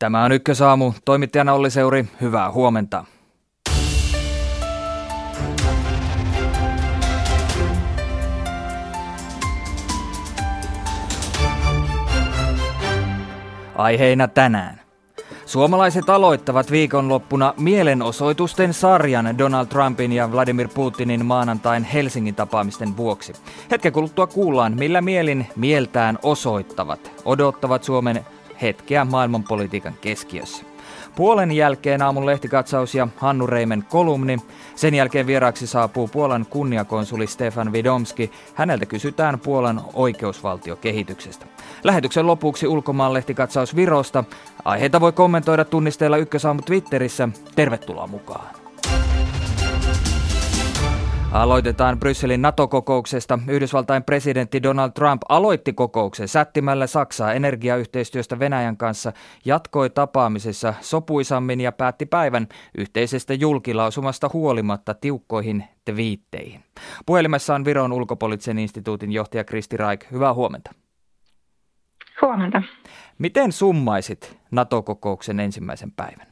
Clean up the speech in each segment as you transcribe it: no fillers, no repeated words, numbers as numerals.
Tämä on Ykkösaamu. Toimittajana Olli Seuri. Hyvää huomenta. Aiheina tänään. Suomalaiset aloittavat viikonloppuna mielenosoitusten sarjan Donald Trumpin ja Vladimir Putinin maanantain Helsingin tapaamisten vuoksi. Hetken kuluttua kuullaan, millä mielin mieltään osoittavat. Odottavat Suomen hetkeä maailmanpolitiikan keskiössä. Puolen jälkeen aamun lehtikatsaus ja Hannu Reimen kolumni. Sen jälkeen vieraaksi saapuu Puolan kunniakonsuli Stefan Widomski. Häneltä kysytään Puolan oikeusvaltiokehityksestä. Lähetyksen lopuksi ulkomaan lehtikatsaus Virosta. Aiheita voi kommentoida tunnisteella Ykkösaamu Twitterissä. Tervetuloa mukaan. Aloitetaan Brysselin NATO-kokouksesta. Yhdysvaltain presidentti Donald Trump aloitti kokouksen sättimällä Saksaa energiayhteistyöstä Venäjän kanssa, jatkoi tapaamisessa sopuisammin ja päätti päivän yhteisestä julkilausumasta huolimatta tiukkoihin twiitteihin. Puhelimessa on Viron ulkopoliittisen instituutin johtaja Kristi Raik. Hyvää huomenta. Huomenta. Miten summaisit NATO-kokouksen ensimmäisen päivän?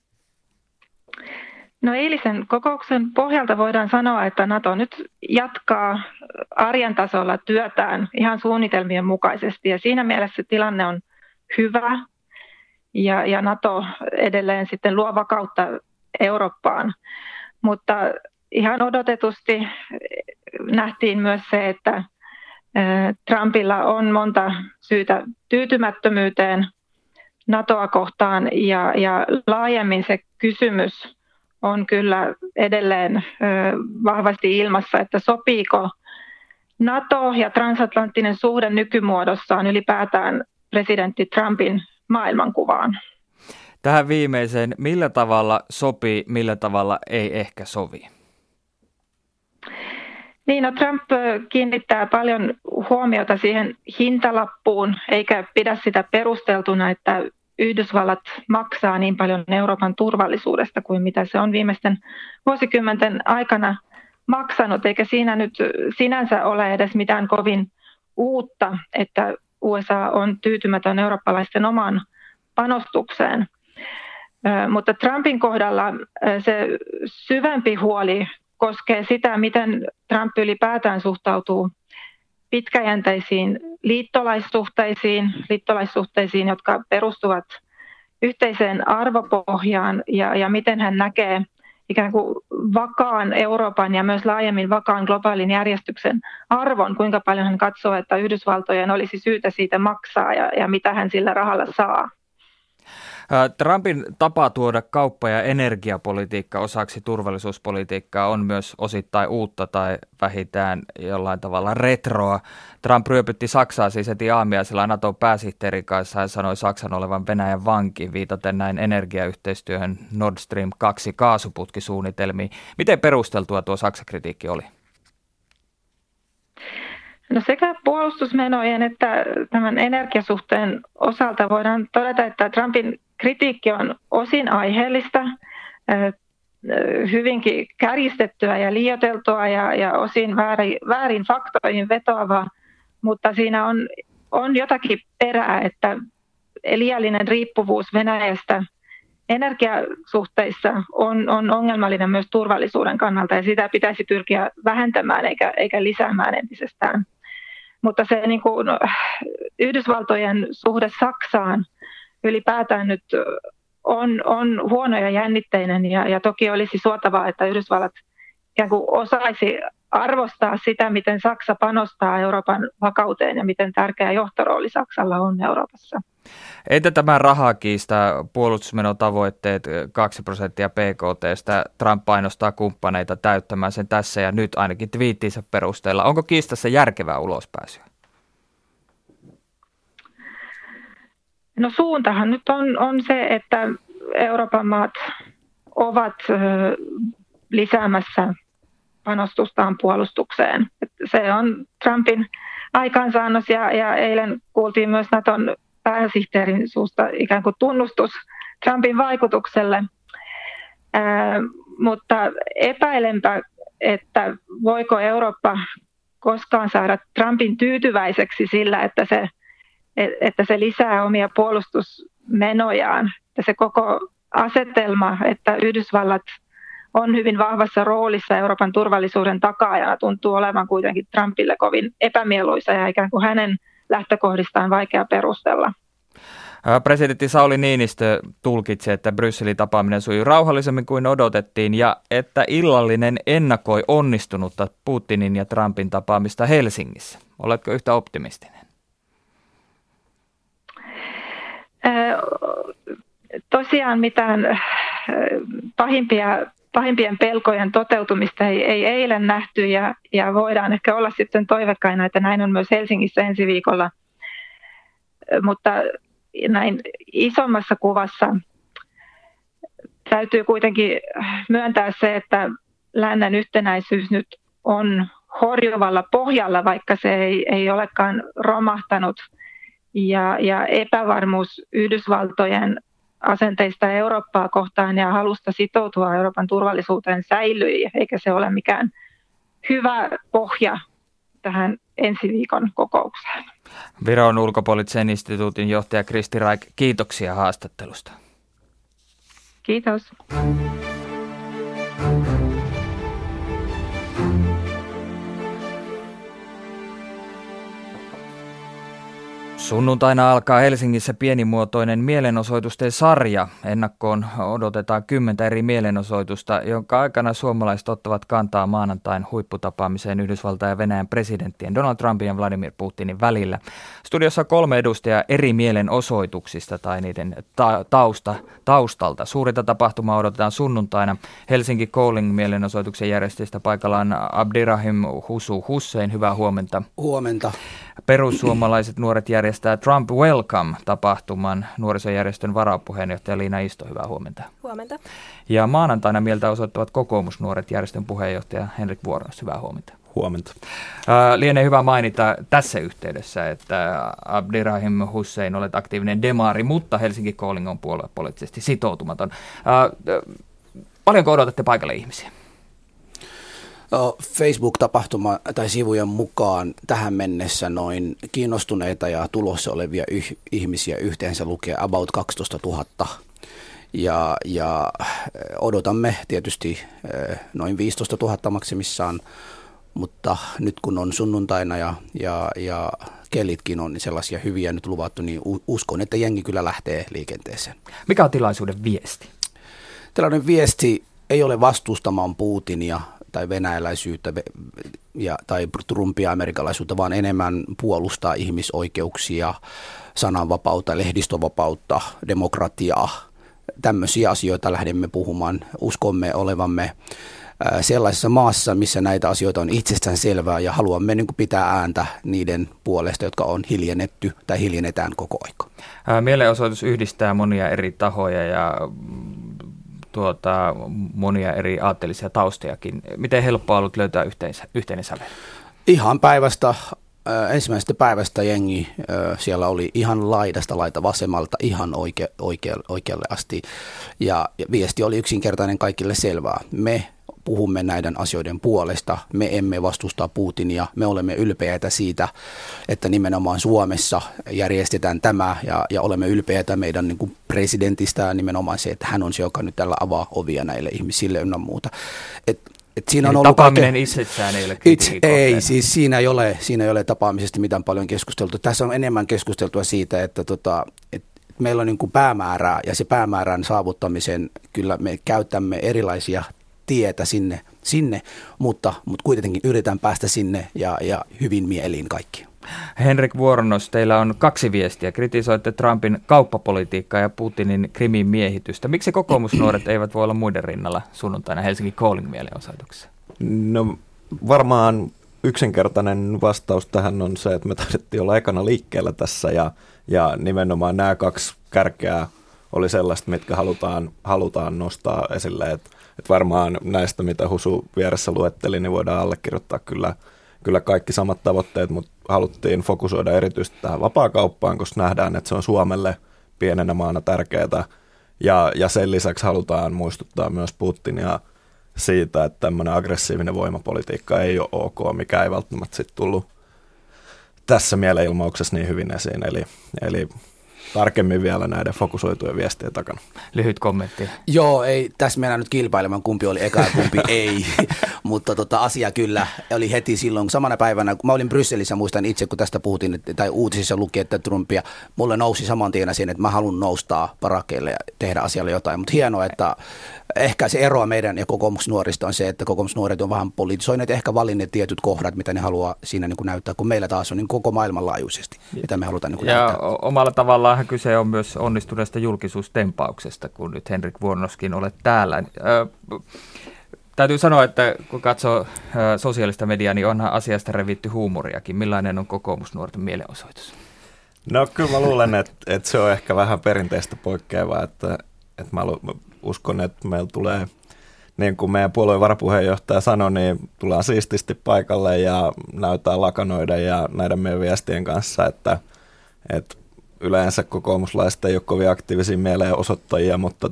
No eilisen kokouksen pohjalta voidaan sanoa, että NATO nyt jatkaa arjen tasolla työtään ihan suunnitelmien mukaisesti ja siinä mielessä tilanne on hyvä ja NATO edelleen sitten luo vakautta Eurooppaan, mutta ihan odotetusti nähtiin myös se, että Trumpilla on monta syytä tyytymättömyyteen NATOa kohtaan ja laajemmin se kysymys on kyllä edelleen vahvasti ilmassa, että sopiiko NATO ja transatlanttinen suhde nykymuodossaan ylipäätään presidentti Trumpin maailmankuvaan. Tähän viimeiseen, millä tavalla sopii, millä tavalla ei ehkä sovi? Niin, no Trump kiinnittää paljon huomiota siihen hintalappuun, eikä pidä sitä perusteltuna, että Yhdysvallat maksaa niin paljon Euroopan turvallisuudesta kuin mitä se on viimeisten vuosikymmenten aikana maksanut, eikä siinä nyt sinänsä ole edes mitään kovin uutta, että USA on tyytymätön eurooppalaisten omaan panostukseen. Mutta Trumpin kohdalla se syvempi huoli koskee sitä, miten Trump ylipäätään suhtautuu pitkäjänteisiin liittolaissuhteisiin, jotka perustuvat yhteiseen arvopohjaan ja miten hän näkee ikään kuin vakaan Euroopan ja myös laajemmin vakaan globaalin järjestyksen arvon, kuinka paljon hän katsoo, että Yhdysvaltojen olisi syytä siitä maksaa ja mitä hän sillä rahalla saa. Trumpin tapa tuoda kauppa- ja energiapolitiikka osaksi turvallisuuspolitiikkaa on myös osittain uutta tai vähintään jollain tavalla retroa. Trump ryöpytti Saksaa siis heti aamiaisella NATO-pääsihteerin kanssa. Hän sanoi Saksan olevan Venäjän vanki, viitaten näin energiayhteistyöhön Nord Stream 2 kaasuputkisuunnitelmiin. Miten perusteltua tuo Saksa-kritiikki oli? No sekä puolustusmenojen että tämän energiasuhteen osalta voidaan todeta, että Trumpin kritiikki on osin aiheellista, hyvinkin kärjistettyä ja liioiteltua ja osin väärin faktoihin vetoavaa, mutta siinä on jotakin perää, että liiallinen riippuvuus Venäjästä energiasuhteissa on ongelmallinen myös turvallisuuden kannalta ja sitä pitäisi pyrkiä vähentämään eikä lisäämään entisestään. Mutta se niin kuin, Yhdysvaltojen suhde Saksaan ylipäätään nyt on huono ja jännitteinen ja toki olisi suotavaa, että Yhdysvallat ikään kuin osaisi arvostaa sitä, miten Saksa panostaa Euroopan vakauteen ja miten tärkeä johtorooli Saksalla on Euroopassa. Entä tämä rahakiista, puolustusmenotavoitteet 2% BKT:stä? Trump painostaa kumppaneita täyttämään sen tässä ja nyt ainakin twiittinsä perusteella. Onko kiistassa järkevää ulospääsyä? No suuntahan nyt on se, että Euroopan maat ovat lisäämässä panostustaan puolustukseen. Se on Trumpin aikaansaannos ja eilen kuultiin myös Naton pääsihteerin suusta ikään kuin tunnustus Trumpin vaikutukselle, mutta epäilenpä, että voiko Eurooppa koskaan saada Trumpin tyytyväiseksi sillä, että se lisää omia puolustusmenojaan. että se koko asetelma, että Yhdysvallat on hyvin vahvassa roolissa Euroopan turvallisuuden takaajana, tuntuu olevan kuitenkin Trumpille kovin epämieluisa ja ikään kuin hänen lähtökohdistaan vaikea perustella. Presidentti Sauli Niinistö tulkitsi, että Brysselin tapaaminen sujui rauhallisemmin kuin odotettiin ja että illallinen ennakoi onnistunutta Putinin ja Trumpin tapaamista Helsingissä. Oletko yhtä optimistinen? Tosiaan mitään pahimpien pelkojen toteutumista ei eilen nähty ja voidaan ehkä olla sitten toivekkaina, että näin on myös Helsingissä ensi viikolla. Mutta näin isommassa kuvassa täytyy kuitenkin myöntää se, että lännen yhtenäisyys nyt on horjuvalla pohjalla, vaikka se ei olekaan romahtanut. Ja epävarmuus Yhdysvaltojen asenteista Eurooppaa kohtaan ja halusta sitoutua Euroopan turvallisuuteen säilyi, eikä se ole mikään hyvä pohja tähän ensi viikon kokoukseen. Viron ulkopoliittisen instituutin johtaja Kristi Raik, kiitoksia haastattelusta. Kiitos. Sunnuntaina alkaa Helsingissä pienimuotoinen mielenosoitusten sarja. Ennakkoon odotetaan 10 eri mielenosoitusta, jonka aikana suomalaiset ottavat kantaa maanantain huipputapaamiseen Yhdysvaltain ja Venäjän presidenttien Donald Trumpin ja Vladimir Putinin välillä. Studiossa 3 edustajaa eri mielenosoituksista tai niiden taustalta. Suurinta tapahtumaa odotetaan sunnuntaina. Helsinki Calling mielenosoituksen järjestäjistä paikallaan Abdirahim Hussein. Hyvää huomenta. Huomenta. Perussuomalaiset nuoret järjestää Trump Welcome-tapahtuman. Nuorisojärjestön varapuheenjohtaja Liina Isto, hyvää huomenta. Huomenta. Ja maanantaina mieltä osoittavat kokoomusnuoret järjestön puheenjohtaja Henrik Vuornos, hyvää huomenta. Huomenta. Lienee hyvä mainita tässä yhteydessä, että Abdirahim Hussein olet aktiivinen demaari, mutta Helsinki Calling on puoluepoliittisesti sitoutumaton. Paljonko odotatte paikalle ihmisiä? Facebook-tapahtuma tai sivujen mukaan tähän mennessä noin kiinnostuneita ja tulossa olevia ihmisiä yhteensä lukee about 12 000. Ja odotamme tietysti noin 15 000 maksimissaan, mutta nyt kun on sunnuntaina ja kellitkin on sellaisia hyviä nyt luvattu, niin uskon, että jengi kyllä lähtee liikenteeseen. Mikä on tilaisuuden viesti? Tällainen viesti ei ole vastustamaan Putinia tai venäläisyyttä tai Trumpia amerikkalaisuutta, vaan enemmän puolustaa ihmisoikeuksia, sananvapautta, lehdistövapautta, demokratiaa. Tämmöisiä asioita lähdemme puhumaan. Uskomme olevamme sellaisessa maassa, missä näitä asioita on itsestään selvää ja haluamme niin kuin pitää ääntä niiden puolesta, jotka on hiljennetty tai hiljennetään koko aika. Mielenosoitus yhdistää monia eri tahoja ja monia eri aatteellisia taustojakin. Miten helppoa on ollut löytää yhteinen sävel? Ihan ensimmäisestä päivästä jengi siellä oli ihan laidasta laita vasemmalta ihan oikealle asti. Ja viesti oli yksinkertainen, kaikille selvää. Me puhumme näiden asioiden puolesta. Me emme vastusta Putinia. Me olemme ylpeitä siitä, että nimenomaan Suomessa järjestetään tämä ja olemme ylpeitä meidän niin kuin presidentistä nimenomaan se, että hän on se, joka nyt tällä avaa ovia näille ihmisille ynnä muuta. Siinä on ollut tapaaminen itsessään ei ole kritiikkohteena. Ei, siis siinä ei ole tapaamisesta mitään paljon keskusteltu. Tässä on enemmän keskusteltua siitä, että meillä on niin kuin päämäärää ja se päämäärän saavuttamisen kyllä me käytämme erilaisia tietä sinne mutta kuitenkin yritetään päästä sinne ja hyvin mielin kaikki. Henrik Vuornos, teillä on 2 viestiä. Kritisoitte Trumpin kauppapolitiikkaa ja Putinin Krimin miehitystä. Miksi kokoomusnuoret eivät voi olla muiden rinnalla sunnuntaina Helsinki Calling mielenosoituksessa? No varmaan yksinkertainen vastaus tähän on se, että me taidettiin olla ekana liikkeellä tässä ja nimenomaan nämä 2 kärkeä oli sellaista, mitkä halutaan nostaa esille, että varmaan näistä, mitä Husu vieressä luetteli, niin voidaan allekirjoittaa kyllä kaikki samat tavoitteet, mutta haluttiin fokusoida erityisesti tähän vapaakauppaan, koska nähdään, että se on Suomelle pienenä maana tärkeää. Ja sen lisäksi halutaan muistuttaa myös Putinia siitä, että tämmöinen aggressiivinen voimapolitiikka ei ole ok, mikä ei välttämättä sitten tullut tässä mielenilmauksessa niin hyvin esiin. Eli tarkemmin vielä näiden fokusoitujen viestien takana. Lyhyt kommentti. Joo, ei tässä mennään nyt kilpailemaan, kumpi oli eka ja kumpi ei, mutta asia kyllä oli heti silloin samana päivänä, kun mä olin Brysselissä, muistan itse, kun tästä puhuttiin, tai uutisissa luki, että Trumpia, mulle nousi saman tien siihen, että mä haluan noustaa parakeille ja tehdä asialle jotain, mutta hienoa, että ehkä se ero meidän ja kokoomusnuorista on se, että kokoomusnuoret on vähän politisoineet, ehkä valinneet tietyt kohdat, mitä ne haluaa siinä niin kuin näyttää, kun meillä taas on niin koko maailmanlaajuisesti, mitä me halutaan niin kuin näyttää. Ja omalla tavallaan kyse on myös onnistuneesta julkisuustempauksesta, kun nyt Henrik Vuornoskin olet täällä. Täytyy sanoa, että kun katsoo sosiaalista mediaa, niin onhan asiasta revitty huumoriakin. Millainen on kokoomusnuorten mielenosoitus? No kyllä mä luulen, että se on ehkä vähän perinteistä poikkeavaa, että mä uskon, että meillä tulee, niin kuin meidän puolueen varapuheenjohtaja sanoi, niin tullaan siististi paikalle ja näytetään lakanoida ja näiden meidän viestien kanssa, että yleensä kokoomuslaiset ei ole kovin aktiivisia mielenosoittajia, mutta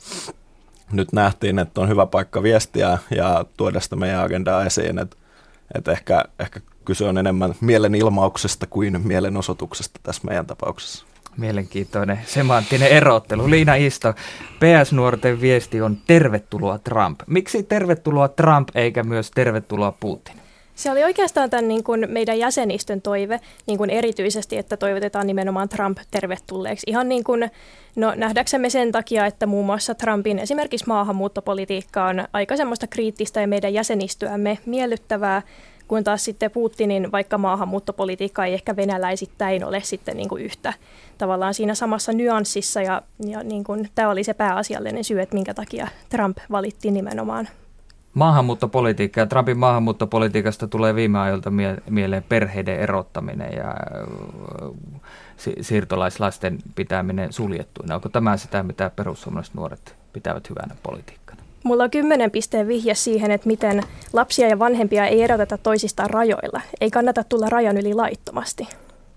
nyt nähtiin, että on hyvä paikka viestiä ja tuoda sitä meidän agendaa esiin, että ehkä kyse on enemmän mielenilmauksesta kuin mielenosoituksesta tässä meidän tapauksessa. Mielenkiintoinen semanttinen erottelu. Liina Isto, PS-nuorten viesti on tervetuloa Trump. Miksi tervetuloa Trump eikä myös tervetuloa Putin? Se oli oikeastaan tämän niin kuin meidän jäsenistön toive, niin kuin erityisesti, että toivotetaan nimenomaan Trump tervetulleeksi. Ihan niin kuin, nähdäksemme sen takia, että muun muassa Trumpin esimerkiksi maahanmuuttopolitiikka on aika semmoista kriittistä ja meidän jäsenistöämme miellyttävää, kun taas sitten Putinin vaikka maahanmuuttopolitiikka ei ehkä venäläisittäin ole sitten niin kuin yhtä tavallaan siinä samassa nyanssissa. Ja niin kuin, tämä oli se pääasiallinen syy, että minkä takia Trump valittiin nimenomaan. Maahanmuuttopolitiikka ja Trumpin maahanmuuttopolitiikasta tulee viime ajoilta mieleen perheiden erottaminen ja siirtolaislasten pitäminen suljettuina. Onko tämä sitä, mitä perussuomalaiset nuoret pitävät hyvänä politiikkana? Mulla on 10 pisteen vihje siihen, että miten lapsia ja vanhempia ei eroteta toisistaan rajoilla. Ei kannata tulla rajan yli laittomasti.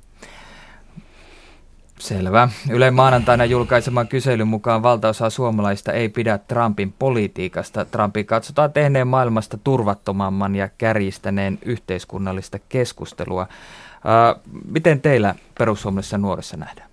Selvä. Ylen maanantaina julkaiseman kyselyn mukaan valtaosa suomalaista ei pidä Trumpin politiikasta. Trumpin katsotaan tehneen maailmasta turvattomamman ja kärjistäneen yhteiskunnallista keskustelua. Miten teillä perussuomalaisissa nuorissa nähdään?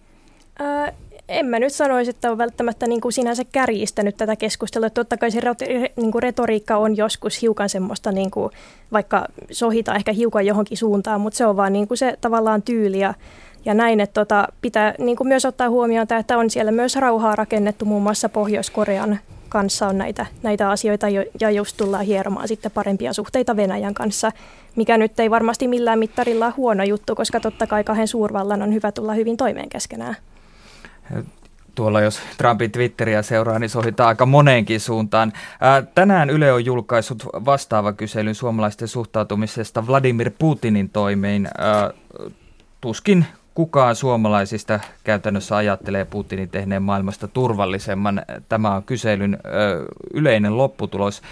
En mä nyt sanoisi, että on välttämättä niin kuin sinänsä kärjistänyt tätä keskustelua. Totta kai se niin kuin retoriikka on joskus hiukan semmoista, niin kuin, vaikka sohitaan ehkä hiukan johonkin suuntaan, mutta se on vaan niin kuin se tavallaan tyyli ja näin, että pitää niin kuin myös ottaa huomioon, että on siellä myös rauhaa rakennettu, muun muassa Pohjois-Korean kanssa on näitä asioita ja just tullaan hieromaan sitten parempia suhteita Venäjän kanssa, mikä nyt ei varmasti millään mittarilla ole huono juttu, koska totta kai kahden suurvallan on hyvä tulla hyvin toimeen keskenään. Tuolla jos Trumpin Twitteriä seuraa, niin sohitaan aika moneenkin suuntaan. Tänään Yle on julkaissut vastaava kyselyn suomalaisten suhtautumisesta Vladimir Putinin toimeen. Tuskin kukaan suomalaisista käytännössä ajattelee Putinin tehneen maailmasta turvallisemman. Tämä on kyselyn yleinen lopputulos.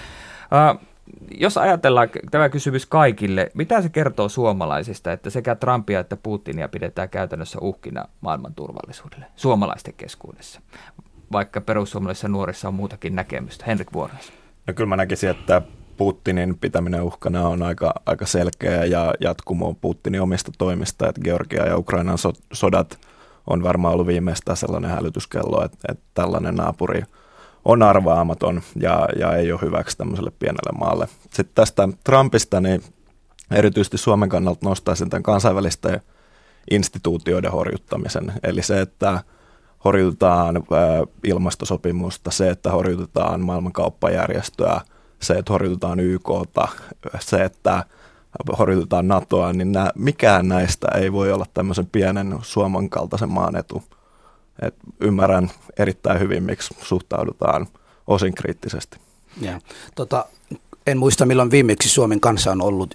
Jos ajatellaan tämä kysymys kaikille, mitä se kertoo suomalaisista, että sekä Trumpia että Putinia pidetään käytännössä uhkina maailman turvallisuudelle suomalaisten keskuudessa, vaikka perussuomalaisissa nuorissa on muutakin näkemystä? Henrik Vuornos. No kyllä mä näkisin, että Putinin pitäminen uhkana on aika selkeä ja jatkumo Putinin omista toimista, että Georgia ja Ukrainan sodat on varmaan ollut viimeistään sellainen hälytyskello, että tällainen naapuri on arvaamaton ja ei ole hyväksi tämmöiselle pienelle maalle. Sitten tästä Trumpista, niin erityisesti Suomen kannalta nostaisin tämän kansainvälisten instituutioiden horjuttamisen. Eli se, että horjutetaan ilmastosopimusta, se, että horjutetaan maailmankauppajärjestöä, se, että horjutetaan YK:ta, se, että horjutetaan NATOa, niin mikään näistä ei voi olla tämmöisen pienen Suomen kaltaisen maan etu. Et ymmärrän erittäin hyvin, miksi suhtaudutaan osin kriittisesti. Ja, en muista, milloin viimeksi Suomen kanssa on ollut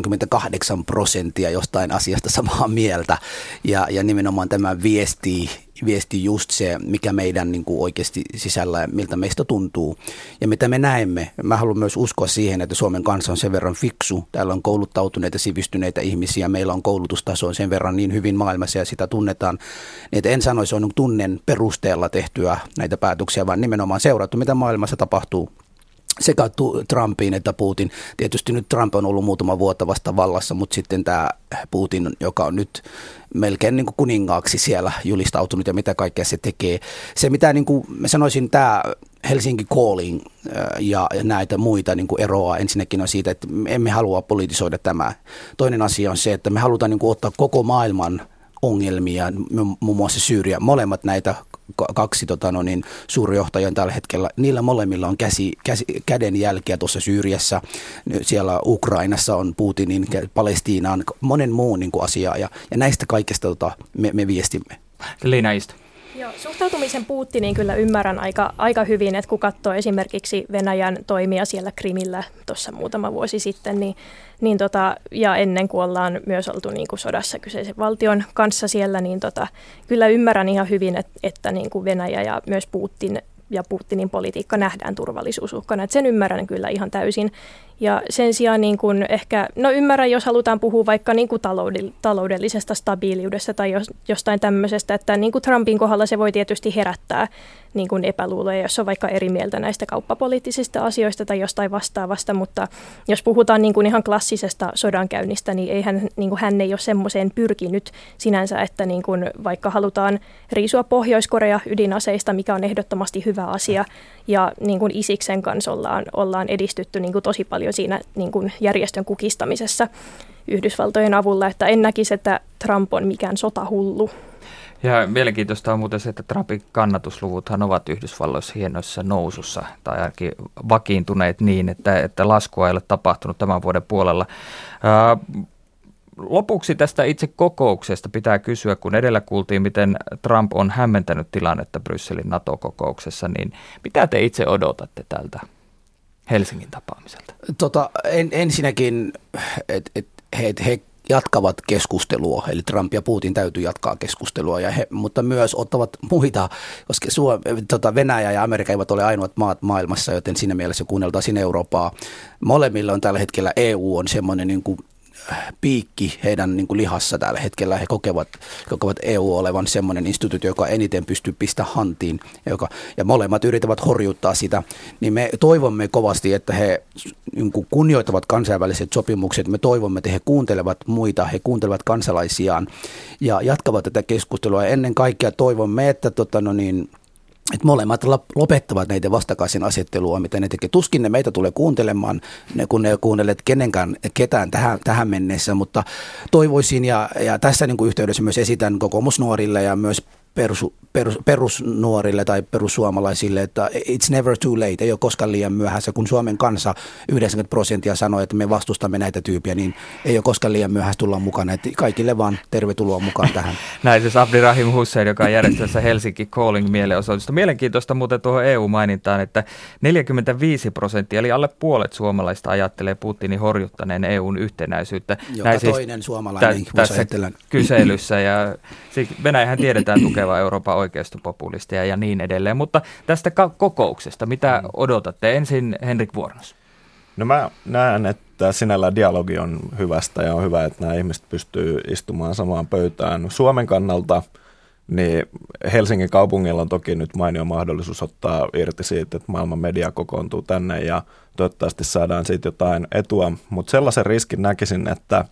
98% jostain asiasta samaa mieltä. Ja nimenomaan tämä viesti just se, mikä meidän niin kuin oikeasti sisällä ja miltä meistä tuntuu. Ja mitä me näemme, mä haluan myös uskoa siihen, että Suomen kansa on sen verran fiksu. Täällä on kouluttautuneita, sivistyneitä ihmisiä. Meillä on koulutustaso sen verran niin hyvin maailmassa ja sitä tunnetaan. Että en sanoisi, on tunnen perusteella tehtyä näitä päätöksiä, vaan nimenomaan seurattu, mitä maailmassa tapahtuu. sekä Trumpiin että Putin. Tietysti nyt Trump on ollut muutama vuotta vasta vallassa, mutta sitten tämä Putin, joka on nyt melkein niin kuin kuningaaksi siellä julistautunut ja mitä kaikkea se tekee. Se mitä niin kuin mä sanoisin, tämä Helsinki Calling ja näitä muita niin kuin eroa ensinnäkin on siitä, että emme halua politisoida tämä. Toinen asia on se, että me halutaan niin kuin ottaa koko maailman ongelmia, muun muassa Syyria. Molemmat näitä kaksi suurjohtajia tällä hetkellä, niillä molemmilla on kädenjälkiä tuossa Syyriassa. Siellä Ukrainassa on Putinin, Palestiinaan, monen muun niin kuin asiaa ja näistä kaikesta me viestimme. Liina Isto. Joo, suhtautumisen Putiniin kyllä ymmärrän aika hyvin, että kun katsoo esimerkiksi Venäjän toimia siellä Krimillä tuossa muutama vuosi sitten, ja ennen kuin ollaan myös oltu niin kuin sodassa kyseisen valtion kanssa siellä, niin kyllä ymmärrän ihan hyvin, että niin kuin Venäjä ja myös Putin ja Putinin politiikka nähdään turvallisuusuhkana. Että sen ymmärrän kyllä ihan täysin. Ja sen sijaan niin kuin ehkä, ymmärrän, jos halutaan puhua vaikka niin kuin taloudellisesta stabiiliudesta tai jostain tämmöisestä, että niin kuin Trumpin kohdalla se voi tietysti herättää niin kuin epäluuloja, jos on vaikka eri mieltä näistä kauppapoliittisista asioista tai jostain vastaavasta, mutta jos puhutaan niin kuin ihan klassisesta sodankäynnistä, niin hän ei ole semmoiseen pyrkinyt sinänsä, että niin kuin vaikka halutaan riisua Pohjois-Korea ydinaseista, mikä on ehdottomasti hyvä asia, ja niin kuin Isiksen kanssa ollaan edistytty niin kuin tosi paljon siinä niin kuin järjestön kukistamisessa Yhdysvaltojen avulla, että en näkisi, että Trump on mikään sotahullu. Ja mielenkiintoista on muuten se, että Trumpin kannatusluvuthan ovat Yhdysvalloissa hienoissa nousussa, tai ainakin vakiintuneet niin, että laskua ei ole tapahtunut tämän vuoden puolella. Lopuksi tästä itse kokouksesta pitää kysyä, kun edellä kuultiin, miten Trump on hämmentänyt tilannetta Brysselin NATO-kokouksessa, niin mitä te itse odotatte tältä Helsingin tapaamiselta? Ensinnäkin, he jatkavat keskustelua, eli Trump ja Putin täytyy jatkaa keskustelua, mutta myös ottavat muita, koska Venäjä ja Amerikka eivät ole ainoat maat maailmassa, joten siinä mielessä kuunneltaisiin Eurooppaa. Molemmilla on tällä hetkellä EU on semmoinen niin kuin piikki heidän niin kuin lihassa tällä hetkellä. He kokevat EU olevan semmoinen instituutio, joka eniten pystyy pistämään hantiin, ja molemmat yrittävät horjuttaa sitä. Niin me toivomme kovasti, että he niin kuin kunnioittavat kansainväliset sopimukset. Me toivomme, että he kuuntelevat muita, he kuuntelevat kansalaisiaan ja jatkavat tätä keskustelua. Ja ennen kaikkea toivomme, että että molemmat lopettavat näitä vastakkaisen asettelua, mitä ne tekee. Tuskin ne meitä tulee kuuntelemaan, kun ne kuuntelet ketään tähän mennessä, mutta toivoisin ja tässä niin kuin yhteydessä myös esitän kokoomusnuorille ja myös perusnuorille tai perussuomalaisille, että it's never too late, ei ole koskaan liian myöhässä. Kun Suomen kansa 90% sanoo, että me vastustamme näitä tyyppiä, niin ei ole koskaan liian myöhässä tulla mukana. Että kaikille vaan tervetuloa mukaan tähän. Näin siis Abdirahim Hussein, joka on järjestämässä Helsinki Calling mielenosoitusta. Mielenkiintoista muuten tuohon EU-mainintaan, että 45% eli alle puolet suomalaista ajattelee Putinin horjuttaneen EUn yhtenäisyyttä. Joka toinen suomalainen tässä kyselyssä, ja Venäjähän tiedetään tukea Euroopan oikeistopopulisteja ja niin edelleen. Mutta tästä kokouksesta, mitä odotatte? Ensin Henrik Vuornos. No mä näen, että sinällään dialogi on hyvästä ja on hyvä, että nämä ihmiset pystyy istumaan samaan pöytään. Suomen kannalta niin Helsingin kaupungilla on toki nyt mainio mahdollisuus ottaa irti siitä, että maailman media kokoontuu tänne ja toivottavasti saadaan siitä jotain etua. Mutta sellaisen riskin näkisin, että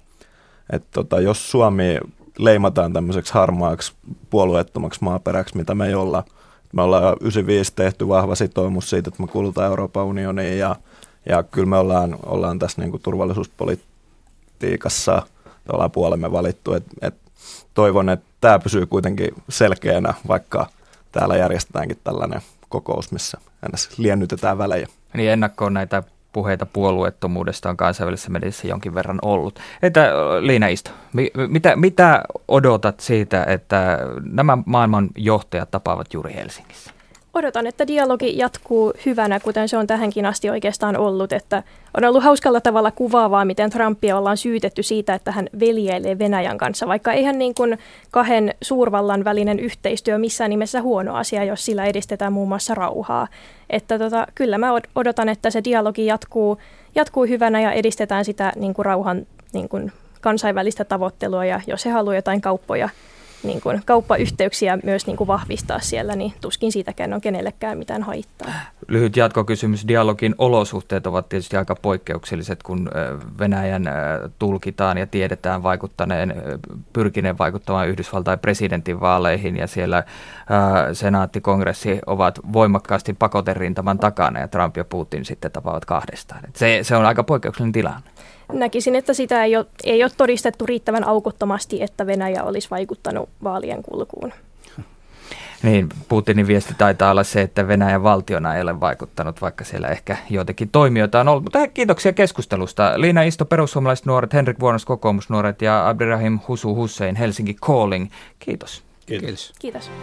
jos Suomi leimataan tämmöiseksi harmaaksi, puolueettomaksi maaperäksi, mitä me ei olla. Me ollaan 95 tehty vahva sitoumus siitä, että me kuulutaan Euroopan unioniin ja kyllä me ollaan tässä niin kuin turvallisuuspolitiikassa ollaan puolemme valittu. Et toivon, että tämä pysyy kuitenkin selkeänä, vaikka täällä järjestetäänkin tällainen kokous, missä ennäs liennytetään välejä. Niin ennakkoon näitä puheita puolueettomuudesta on kansainvälisessä mediassa jonkin verran ollut. Että Liina Isto, mitä odotat siitä, että nämä maailman johtajat tapaavat juuri Helsingissä? Odotan, että dialogi jatkuu hyvänä, kuten se on tähänkin asti oikeastaan ollut. Että on ollut hauskalla tavalla kuvaavaa, miten Trumpia ollaan syytetty siitä, että hän veljeilee Venäjän kanssa, vaikka eihän niin kuin kahden suurvallan välinen yhteistyö missään nimessä huono asia, jos sillä edistetään muun muassa rauhaa. Että kyllä mä odotan, että se dialogi jatkuu hyvänä ja edistetään sitä niin kuin rauhan niin kuin kansainvälistä tavoittelua, ja jos he haluaa jotain niin kuin kauppayhteyksiä myös niin kuin vahvistaa siellä, niin tuskin siitäkään on kenellekään mitään haittaa. Lyhyt jatkokysymys. Dialogin olosuhteet ovat tietysti aika poikkeukselliset, kun Venäjän tulkitaan ja tiedetään pyrkineen vaikuttamaan Yhdysvaltain presidentinvaaleihin, ja siellä senaatti, kongressi ovat voimakkaasti pakoterintaman takana, ja Trump ja Putin sitten tapaavat kahdestaan. Se on aika poikkeuksellinen tilanne. Näkisin, että sitä ei ole todistettu riittävän aukottomasti, että Venäjä olisi vaikuttanut vaalien kulkuun. Niin, Putinin viesti taitaa olla se, että Venäjän valtiona ei ole vaikuttanut, vaikka siellä ehkä joitakin toimijoita on ollut. Mutta kiitoksia keskustelusta. Liina Isto, Perussuomalaiset nuoret, Henrik Vuornos, Kokoomusnuoret ja Abderrahim Hussein, Helsinki Calling. Kiitos. Kiitos. Kiitos.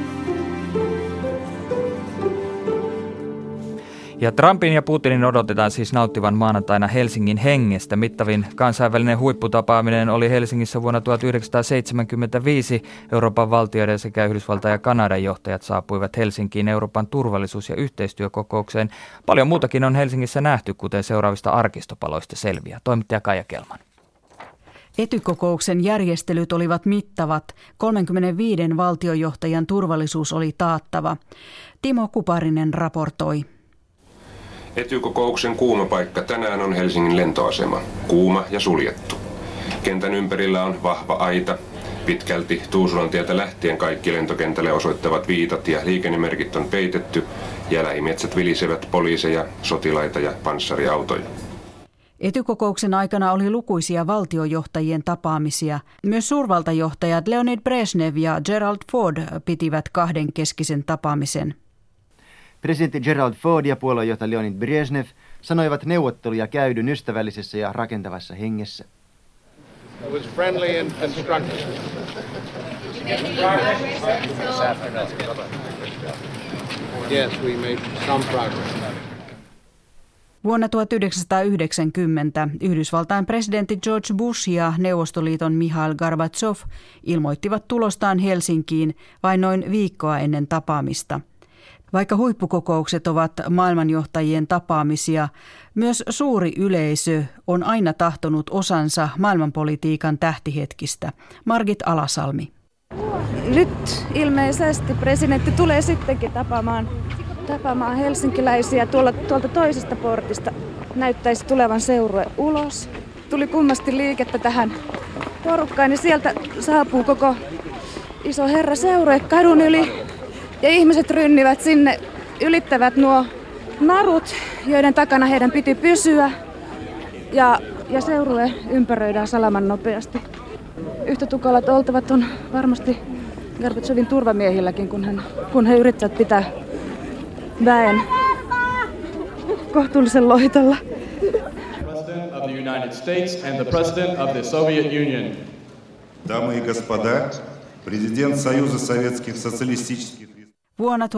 Ja Trumpin ja Putinin odotetaan siis nauttivan maanantaina Helsingin hengestä. Mittavin kansainvälinen huipputapaaminen oli Helsingissä vuonna 1975. Euroopan valtioiden sekä Yhdysvaltain ja Kanadan johtajat saapuivat Helsinkiin Euroopan turvallisuus- ja yhteistyökokoukseen. Paljon muutakin on Helsingissä nähty, kuten seuraavista arkistopaloista selviää. Toimittaja Kaija Kelman. Etykokouksen järjestelyt olivat mittavat. 35 valtiojohtajan turvallisuus oli taattava. Timo Kuparinen raportoi. Etykokouksen kuuma paikka tänään on Helsingin lentoasema. Kuuma ja suljettu. Kentän ympärillä on vahva aita. Pitkälti Tuusulantietä lähtien kaikki lentokentälle osoittavat viitat ja liikennemerkit on peitetty. Ja lähimetsät vilisevät poliiseja, sotilaita ja panssariautoja. Etykokouksen aikana oli lukuisia valtiojohtajien tapaamisia. Myös suurvaltajohtajat Leonid Brezhnev ja Gerald Ford pitivät kahdenkeskisen tapaamisen. Presidentti Gerald Ford ja puoluejohtaja Leonid Brezhnev sanoivat neuvotteluja käydyn ystävällisessä ja rakentavassa hengessä. It was friendly and constructive. Yes, we made some progress. Vuonna 1990 Yhdysvaltain presidentti George Bush ja Neuvostoliiton Mikhail Gorbatsov ilmoittivat tulostaan Helsinkiin vain noin viikkoa ennen tapaamista. Vaikka huippukokoukset ovat maailmanjohtajien tapaamisia, myös suuri yleisö on aina tahtonut osansa maailmanpolitiikan tähtihetkistä. Margit Alasalmi. Nyt ilmeisesti presidentti tulee sittenkin tapaamaan helsinkiläisiä tuolta toisesta portista. Näyttäisi tulevan seurue ulos. Tuli kummasti liikettä tähän porukkaan ja sieltä saapuu koko iso herra seurue kadun yli. Ja ihmiset rynnivät sinne, ylittävät nuo narut, joiden takana heidän piti pysyä. Ja seurue ympäröidään salaman nopeasti. Yhtä tukalat oltavat on varmasti Gorbatsovin turvamiehilläkin, kun he yrittävät pitää väen kohtuullisen lohitolla. President of the United States and the President of the Soviet Union. Дамы и господа, президент Союза Советских Социалистических. Vuonna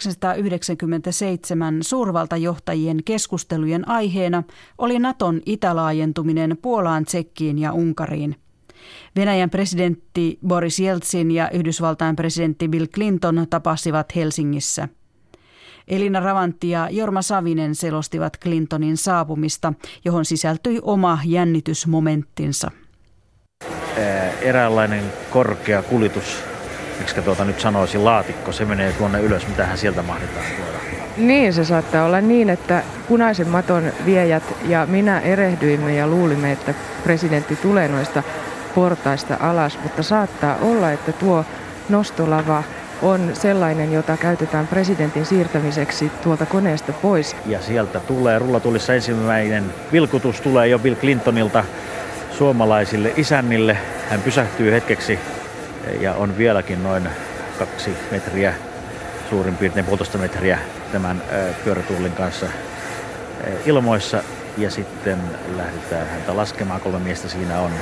1997 suurvaltajohtajien keskustelujen aiheena oli Naton itälaajentuminen Puolaan, Tsekkiin ja Unkariin. Venäjän presidentti Boris Jeltsin ja Yhdysvaltain presidentti Bill Clinton tapasivat Helsingissä. Elina Ravantti ja Jorma Savinen selostivat Clintonin saapumista, johon sisältyi oma jännitysmomenttinsa. Eräänlainen korkea kuljetus, miksi nyt sanoisin laatikko, se menee tuonne ylös, mitähän sieltä mahdetaan tuoda. Niin, se saattaa olla niin, että punaisen maton viejät ja minä erehdyimme ja luulimme, että presidentti tulee noista portaista alas, mutta saattaa olla, että tuo nostolava on sellainen, jota käytetään presidentin siirtämiseksi tuolta koneesta pois. Ja sieltä tulee rullatulissa ensimmäinen vilkutus tulee jo Bill Clintonilta suomalaisille isännille. Hän pysähtyy hetkeksi ja on vieläkin noin 2 metriä, suurin piirtein 1,5 metriä tämän pyörätuolin kanssa ilmoissa. Ja sitten lähdetään häntä laskemaan, 3 miestä siinä on.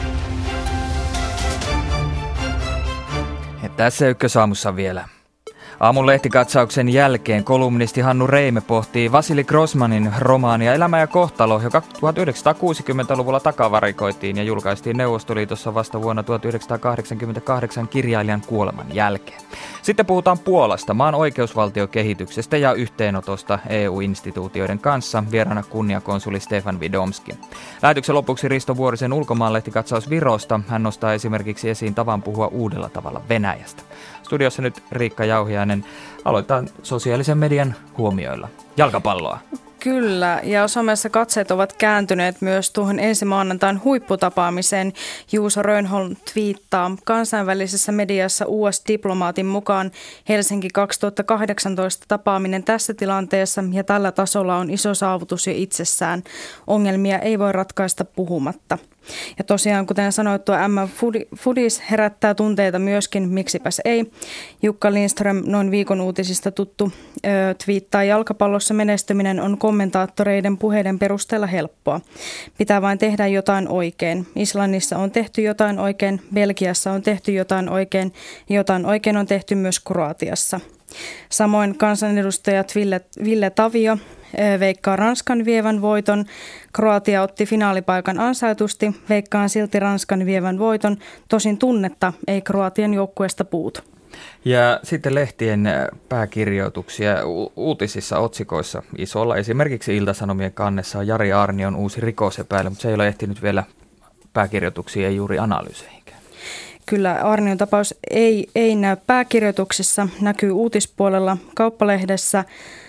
Ja tässä Ykkösaamussa vielä. Aamun lehtikatsauksen jälkeen kolumnisti Hannu Reime pohtii Vasili Grossmanin romaania Elämä ja kohtalo, joka 1960-luvulla takavarikoitiin ja julkaistiin Neuvostoliitossa vasta vuonna 1988 kirjailijan kuoleman jälkeen. Sitten puhutaan Puolasta, maan oikeusvaltiokehityksestä ja yhteenotosta EU-instituutioiden kanssa, vieraana kunniakonsuli Stefan Widomski. Lähetyksen lopuksi Risto Vuorisen ulkomaanlehtikatsaus Virosta. Hän nostaa esimerkiksi esiin tavan puhua uudella tavalla Venäjästä. Studiossa nyt Riikka Jauhiainen. Aloitetaan sosiaalisen median huomioilla. Jalkapalloa. Kyllä, ja somessa katseet ovat kääntyneet myös tuohon ensi maanantain huipputapaamiseen. Juuso Rönnholm twiittaa: kansainvälisessä mediassa US-diplomaatin mukaan Helsinki 2018 tapaaminen tässä tilanteessa ja tällä tasolla on iso saavutus jo itsessään. Ongelmia ei voi ratkaista puhumatta. Ja tosiaan, kuten sanottu, Foodies herättää tunteita myöskin, miksipäs ei. Jukka Lindström, noin viikon uutisista tuttu, twiittaa: jalkapallossa menestyminen on kommentaattoreiden puheiden perusteella helppoa. Pitää vain tehdä jotain oikein. Islannissa on tehty jotain oikein, Belgiassa on tehty jotain oikein on tehty myös Kroatiassa. Samoin kansanedustajat Ville Tavio veikkaa Ranskan vievän voiton. Kroatia otti finaalipaikan ansaitusti, veikkaan silti Ranskan vievän voiton. Tosin tunnetta ei Kroatian joukkueesta puutu. Ja sitten lehtien pääkirjoituksia uutisissa, otsikoissa isolla. Esimerkiksi Ilta-Sanomien kannessa on Jari Aarnion uusi rikosepäily, mutta se ei ole ehtinyt vielä pääkirjoituksiin ja juuri analyyseihinkään. Kyllä, Aarnion tapaus ei näy pääkirjoituksissa, näkyy uutispuolella Kauppalehdessä.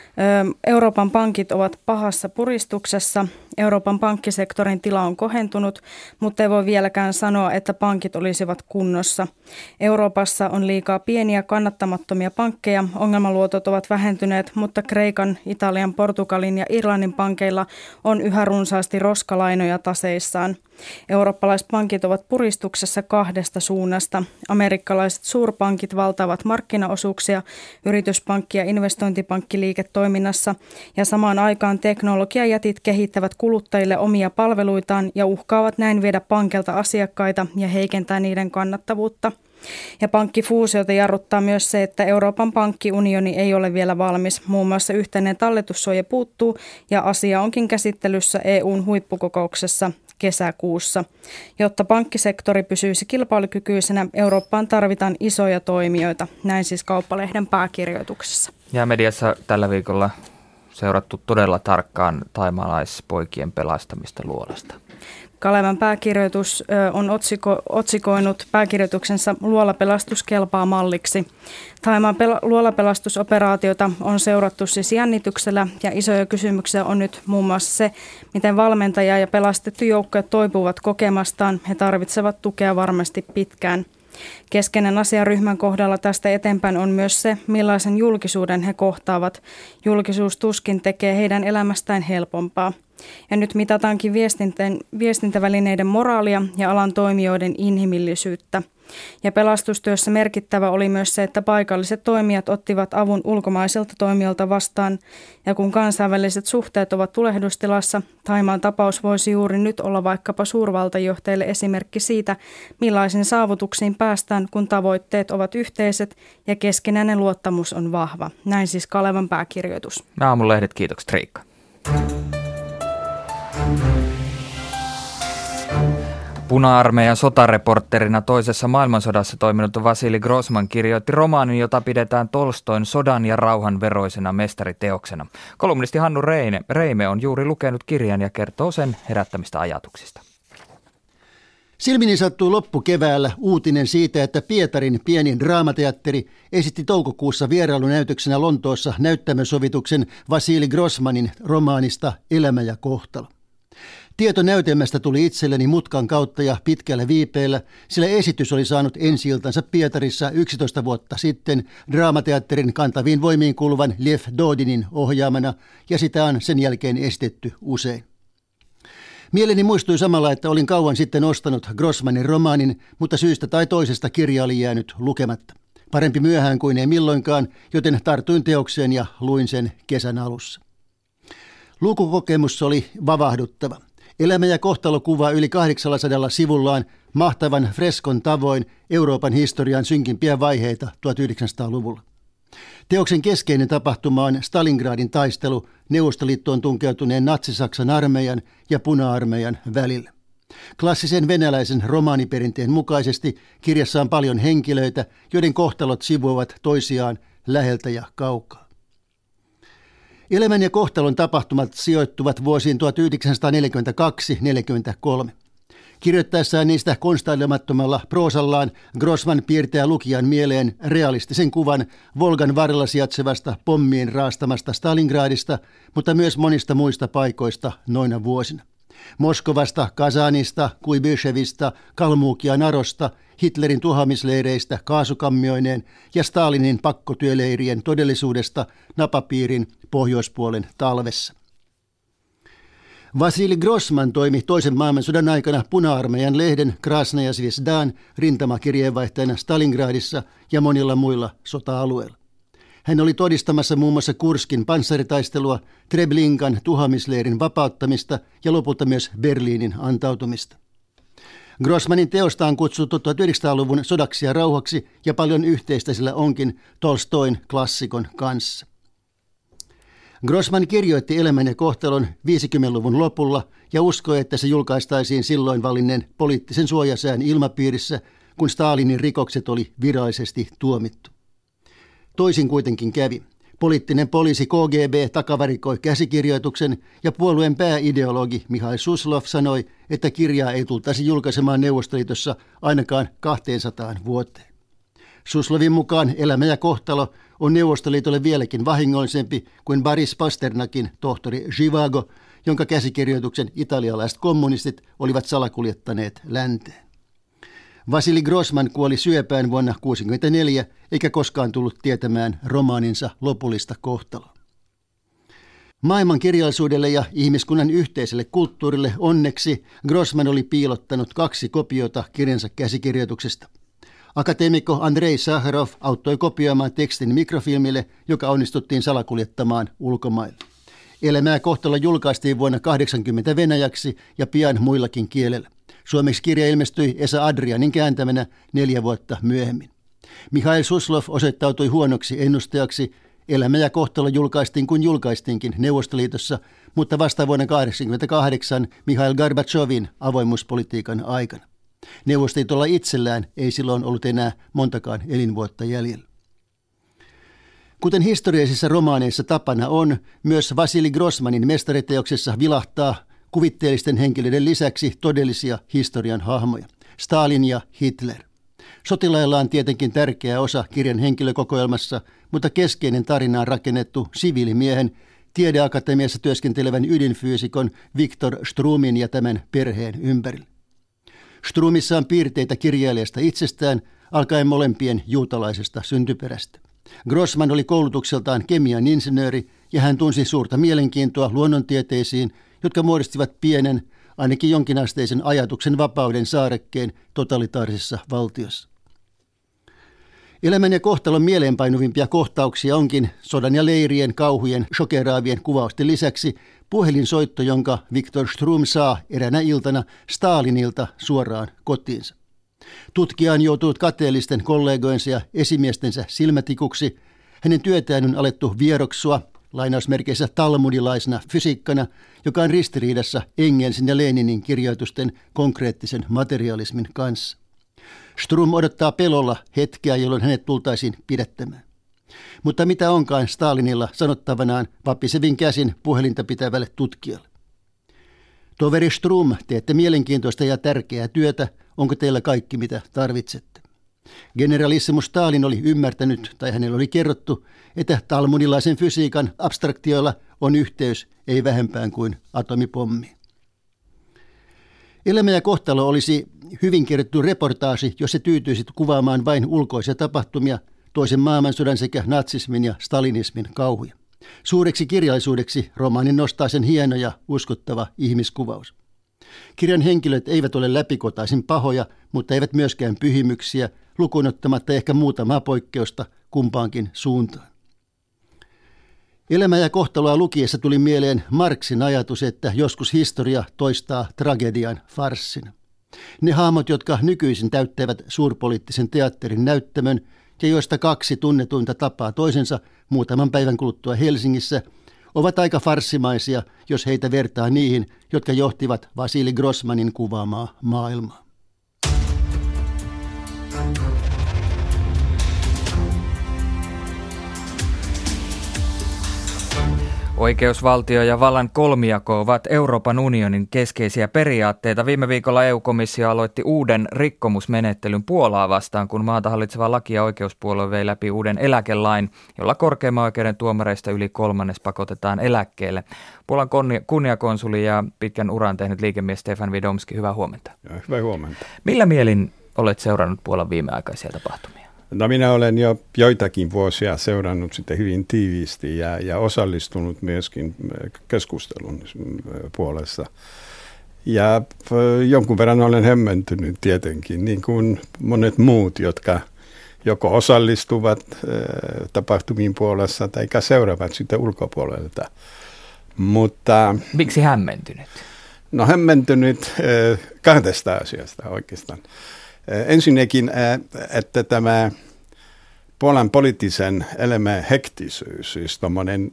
Euroopan pankit ovat pahassa puristuksessa. Euroopan pankkisektorin tila on kohentunut, mutta ei voi vieläkään sanoa, että pankit olisivat kunnossa. Euroopassa on liikaa pieniä kannattamattomia pankkeja. Ongelmaluotot ovat vähentyneet, mutta Kreikan, Italian, Portugalin ja Irlannin pankeilla on yhä runsaasti roskalainoja taseissaan. Eurooppalaiset pankit ovat puristuksessa kahdesta suunnasta. Amerikkalaiset suurpankit valtaavat markkinaosuuksia yrityspankki- ja investointipankkiliiketoiminnassa ja samaan aikaan teknologiajätit kehittävät kuluttajille omia palveluitaan ja uhkaavat näin viedä pankilta asiakkaita ja heikentää niiden kannattavuutta. Ja pankkifuusiota jarruttaa myös se, että Euroopan pankkiunioni ei ole vielä valmis. Muun muassa yhteinen talletussuoja puuttuu ja asia onkin käsittelyssä EU:n huippukokouksessa kesäkuussa. Jotta pankkisektori pysyisi kilpailukykyisenä, Eurooppaan tarvitaan isoja toimijoita. Näin siis Kauppalehden pääkirjoituksessa. Ja mediassa tällä viikolla seurattu todella tarkkaan thaimaalaispoikien pelastamista luolasta. Kalevan pääkirjoitus on otsikoinut pääkirjoituksensa Luolapelastus kelpaa malliksi. Thaimaan luolapelastusoperaatiota on seurattu siis jännityksellä ja isoja kysymyksiä on nyt muun muassa se, miten valmentaja ja pelastettu joukkue toipuvat kokemastaan. He tarvitsevat tukea varmasti pitkään. Keskeinen asia ryhmän kohdalla tästä eteenpäin on myös se, millaisen julkisuuden he kohtaavat. Julkisuus tuskin tekee heidän elämästään helpompaa. Ja nyt mitataankin viestintävälineiden moraalia ja alan toimijoiden inhimillisyyttä. Ja pelastustyössä merkittävä oli myös se, että paikalliset toimijat ottivat avun ulkomaisilta toimijoilta vastaan. Ja kun kansainväliset suhteet ovat tulehdustilassa, Thaimaan tapaus voisi juuri nyt olla vaikkapa suurvaltajohtajille esimerkki siitä, millaisiin saavutuksiin päästään, kun tavoitteet ovat yhteiset ja keskinäinen luottamus on vahva. Näin siis Kalevan pääkirjoitus. Aamulehdet, kiitokset Riikka. Puna-armeijan sotareportterina toisessa maailmansodassa toiminut Vasili Grossman kirjoitti romaanin, jota pidetään Tolstoin sodan ja rauhan veroisena mestariteoksena. Kolumnisti Hannu Reime on juuri lukenut kirjan ja kertoo sen herättämistä ajatuksista. Silmini sattui loppukeväällä uutinen siitä, että Pietarin pieni draamateatteri esitti toukokuussa vierailunäytöksenä Lontoossa näyttämösovituksen Vasili Grossmanin romaanista Elämä ja kohtalo. Tieto näytelmästä tuli itselleni mutkan kautta ja pitkällä viipeellä, sillä esitys oli saanut ensi-iltansa Pietarissa 11 vuotta sitten draamateatterin kantaviin voimiin kuuluvan Lev Dodinin ohjaamana, ja sitä on sen jälkeen esitetty usein. Mieleni muistui samalla, että olin kauan sitten ostanut Grossmanin romaanin, mutta syystä tai toisesta kirja oli jäänyt lukematta. Parempi myöhään kuin ei milloinkaan, joten tartuin teokseen ja luin sen kesän alussa. Lukukokemus oli vavahduttava. Elämä ja kohtalo kuvaa yli 800 sivullaan mahtavan freskon tavoin Euroopan historian synkimpiä vaiheita 1900-luvulla. Teoksen keskeinen tapahtuma on Stalingradin taistelu Neuvostoliittoon tunkeutuneen natsi-Saksan armeijan ja puna-armeijan välillä. Klassisen venäläisen romaaniperinteen mukaisesti kirjassa on paljon henkilöitä, joiden kohtalot sivuavat toisiaan läheltä ja kaukaa. Elämän ja kohtalon tapahtumat sijoittuvat vuosiin 1942-1943. Kirjoittaessaan niistä konstailemattomalla proosallaan Grossman piirtää lukijan mieleen realistisen kuvan Volgan varrella sijaitsevasta pommien raastamasta Stalingradista, mutta myös monista muista paikoista noina vuosina. Moskovasta, Kazanista, Kuibishevista, Kalmuukia-Narosta, Hitlerin tuhoamisleireistä kaasukammioineen ja Stalinin pakkotyöleirien todellisuudesta napapiirin pohjoispuolen talvessa. Vasili Grossman toimi toisen maailmansodan aikana puna-armeijan lehden Krasnaja Zvezdan rintamakirjeenvaihtajana Stalingradissa ja monilla muilla sota-alueilla. Hän oli todistamassa muun muassa Kurskin panssaritaistelua, Treblinkan tuhoamisleirin vapauttamista ja lopulta myös Berliinin antautumista. Grossmanin teosta on kutsuttu 1900-luvun sodaksi ja rauhaksi ja paljon yhteistä sillä onkin Tolstoin klassikon kanssa. Grossman kirjoitti Elämän ja kohtalon 50-luvun lopulla ja uskoi, että se julkaistaisiin silloin valinneen poliittisen suojasään ilmapiirissä, kun Stalinin rikokset oli virallisesti tuomittu. Toisin kuitenkin kävi. Poliittinen poliisi KGB takavarikoi käsikirjoituksen ja puolueen pääideologi Mihail Suslov sanoi, että kirjaa ei tultaisi julkaisemaan Neuvostoliitossa ainakaan 200 vuoteen. Suslovin mukaan Elämä ja kohtalo on Neuvostoliitolle vieläkin vahingollisempi kuin Boris Pasternakin tohtori Zhivago, jonka käsikirjoituksen italialaiset kommunistit olivat salakuljettaneet länteen. Vasili Grossman kuoli syöpään vuonna 1964 eikä koskaan tullut tietämään romaaninsa lopullista kohtaloa. Maailman kirjallisuudelle ja ihmiskunnan yhteiselle kulttuurille onneksi Grossman oli piilottanut 2 kopiota kirjansa käsikirjoituksesta. Akateemikko Andrei Sakharov auttoi kopioimaan tekstin mikrofilmille, joka onnistuttiin salakuljettamaan ulkomaille. Elämä ja kohtalo julkaistiin vuonna 1980 venäjäksi ja pian muillakin kielellä. Suomeksi kirja ilmestyi Esa Adrianin kääntämänä 4 vuotta myöhemmin. Mihail Suslov osoittautui huonoksi ennustajaksi. Elämä ja kohtalo julkaistiin kuin julkaistiinkin Neuvostoliitossa, mutta vasta vuonna 1988 Mikhail Gorbatsovin avoimuuspolitiikan aikana. Neuvostoliitolla itsellään ei silloin ollut enää montakaan elinvuotta jäljellä. Kuten historiallisissa romaaneissa tapana on, myös Vasili Grossmanin mestariteoksessa vilahtaa kuvitteellisten henkilöiden lisäksi todellisia historian hahmoja, Stalin ja Hitler. Sotilailla on tietenkin tärkeä osa kirjan henkilökokoelmassa, mutta keskeinen tarina on rakennettu siviilimiehen, tiedeakatemiassa työskentelevän ydinfyysikon Viktor Strumin ja tämän perheen ympärillä. Strumissa on piirteitä kirjailijasta itsestään, alkaen molempien juutalaisesta syntyperästä. Grossman oli koulutukseltaan kemian insinööri ja hän tunsi suurta mielenkiintoa luonnontieteisiin, jotka muodostivat pienen, ainakin jonkinasteisen ajatuksen vapauden saarekkeen totalitaarisessa valtiossa. Elämän ja kohtalon mieleenpainuvimpia kohtauksia onkin sodan ja leirien, kauhujen, shokeraavien kuvausten lisäksi puhelinsoitto, jonka Viktor Strum saa eräänä iltana Stalinilta suoraan kotiinsa. Tutkija on joutunut kateellisten kollegojensa ja esimiestensä silmätikuksi. Hänen työtään on alettu vieroksua, lainausmerkeissä talmudilaisena fysiikkana, joka on ristiriidassa Engelsin ja Leninin kirjoitusten konkreettisen materialismin kanssa. Strum odottaa pelolla hetkeä, jolloin hänet tultaisiin pidättämään. Mutta mitä onkaan Stalinilla sanottavanaan vapisevin käsin puhelinta pitävälle tutkijalle? Toveri Strum, teette mielenkiintoista ja tärkeää työtä. Onko teillä kaikki, mitä tarvitsette? Generalissimus Stalin oli ymmärtänyt, tai hänelle oli kerrottu, että talmudilaisen fysiikan abstraktioilla on yhteys ei vähempään kuin atomipommiin. Elämä ja kohtalo olisi hyvin kirjoitettu reportaasi, jos se tyytyisi kuvaamaan vain ulkoisia tapahtumia, toisen maailmansodan sekä natsismin ja stalinismin kauhuja. Suureksi kirjallisuudeksi romaani nostaa sen hieno ja uskottava ihmiskuvaus. Kirjan henkilöt eivät ole läpikotaisin pahoja, mutta eivät myöskään pyhimyksiä, lukuun ottamatta ehkä muutamaa poikkeusta kumpaankin suuntaan. Elämä ja kohtaloa lukiessa tuli mieleen Marxin ajatus, että joskus historia toistaa tragedian farssina. Ne hahmot, jotka nykyisin täyttävät suurpoliittisen teatterin näyttämön, ja joista 2 tunnetuinta tapaa toisensa muutaman päivän kuluttua Helsingissä, ovat aika farssimaisia, jos heitä vertaa niihin, jotka johtivat Vasili Grossmanin kuvaamaa maailmaa. Oikeusvaltio ja vallan kolmijako ovat Euroopan unionin keskeisiä periaatteita. Viime viikolla EU-komissio aloitti uuden rikkomusmenettelyn Puolaa vastaan, kun maata hallitseva laki- ja oikeuspuolue vei läpi uuden eläkelain, jolla korkeimman oikeuden tuomareista yli 1/3 pakotetaan eläkkeelle. Puolan kunniakonsuli ja pitkän uran tehnyt liikemies Stefan Widomski, hyvää huomenta. Hyvää huomenta. Millä mielin olet seurannut Puolan viimeaikaisia tapahtumia? No minä olen jo joitakin vuosia seurannut sitä hyvin tiiviisti ja osallistunut myöskin keskustelun puolesta. Ja jonkun verran olen hämmentynyt tietenkin, niin kuin monet muut, jotka joko osallistuvat tapahtumiin Puolassa tai seuraavat sitä ulkopuolelta. Mutta miksi hämmentynyt? No hämmentynyt 2 asiasta oikeastaan. Ensinnäkin, että tämä Puolan poliittisen elämän hektisyys, siis tuommoinen